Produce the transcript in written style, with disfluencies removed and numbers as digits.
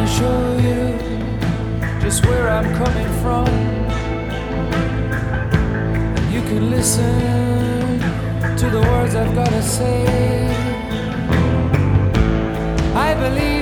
gonna show you just where I'm coming from. And you can listen to the words I've gotta say. I believe